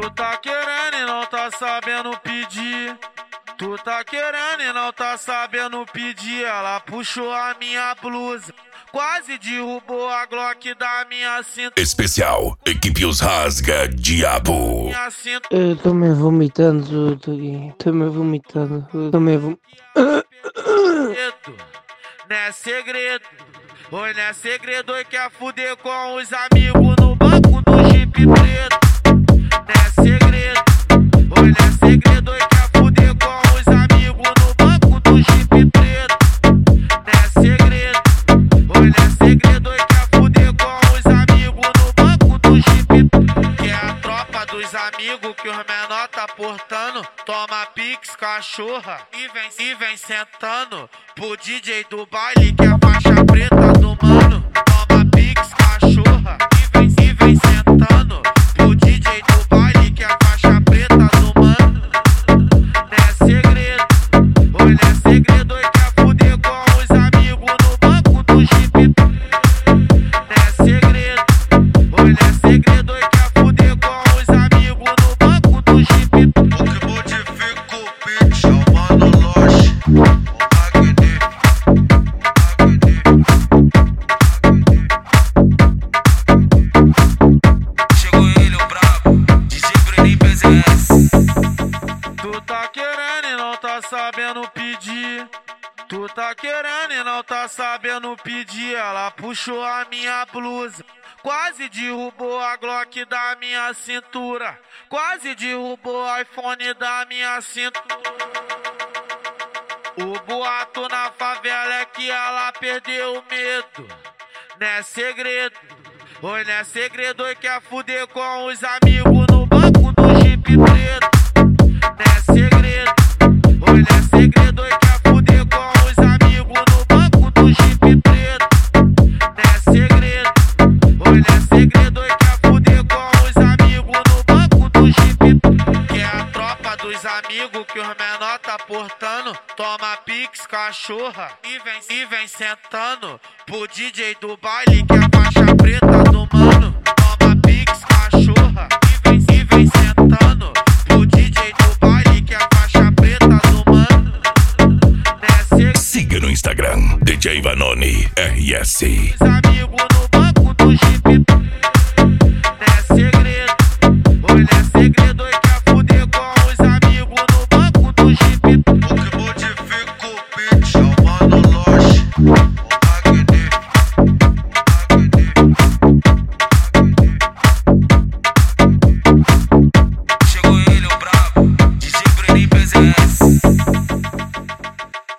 Tu tá querendo e não tá sabendo pedir. Tu tá querendo e não tá sabendo pedir. Ela puxou a minha blusa, quase derrubou a Glock da minha cinta. Especial, equipe Os Rasga Diabo. Eu tô me vomitando, tô me vomitando, Não é segredo, oi, não é segredo, oi, quer fuder com os amigos no banco do Jeep preto. Não é segredo, oi, não é segredo, oi, quer fuder com os amigos no banco do Jeep preto. Não é segredo, oi, não é segredo, oi, quer fuder com os amigos no banco do Jeep preto. Que é a tropa dos amigos que os menor tá portando. Toma pix, cachorra, e vem sentando pro DJ do baile que é a faixa preta do mano. Toma pix, cachorra, e vem sentando pro DJ do baile que é a faixa preta do mano. Não é segredo, oi, não é segredo, oi, quer fuder com os amigos no banco do Jeep. Não é segredo, oi, não é segredo, oi, quer fuder com os amigos no banco do Jeep. O que modifica o beat é o Mano Loche, chegou ele, o brabo, DJ Bruninho PZS. Tu tá querendo e não tá sabendo pedir. Tu tá querendo e não tá sabendo pedir. Ela puxou a minha blusa, quase derrubou a Glock da minha cintura. Quase derrubou o iPhone da minha cintura. O boato na favela é que ela perdeu o medo. Não é segredo, oi, não é segredo, oi, quer fuder com os amigos no banco do Jeep preto. Não é segredo, oi, não é segredo, oi, quer fuder com os amigos no banco do Jeep preto. Não é segredo, oi, não é segredo, oi, quer fuder com os amigos no banco do Jeep preto. Que é a tropa dos amigos que os menor tá portando. Toma pix, cachorra, e vem sentando pro DJ do baile que é a faixa preta do mano. Toma pix, cachorra, e vem sentando pro DJ do baile que é a faixa preta do mano. Não é segredo. Siga no Instagram, DJ Vanoni RS.